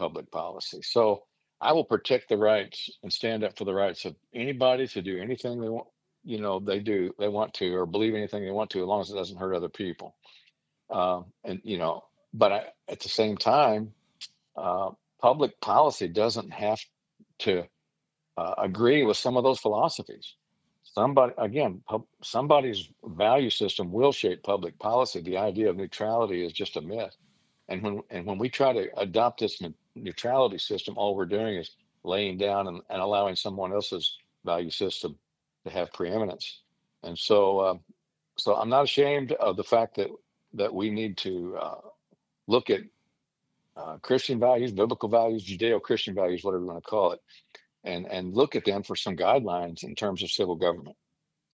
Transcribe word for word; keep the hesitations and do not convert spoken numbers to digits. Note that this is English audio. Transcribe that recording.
public policy. So I will protect the rights and stand up for the rights of anybody to do anything they want, you know, they do, they want to, or believe anything they want to, as long as it doesn't hurt other people. Um, and, you know, but I, at the same time, uh, public policy doesn't have to uh, agree with some of those philosophies. Somebody, again, pub, somebody's value system will shape public policy. The idea of neutrality is just a myth. And when and when we try to adopt this ne- neutrality system, all we're doing is laying down and, and allowing someone else's value system to have preeminence. And so, uh, so I'm not ashamed of the fact that that we need to uh, look at uh, Christian values, biblical values, Judeo-Christian values, whatever you want to call it, and and look at them for some guidelines in terms of civil government.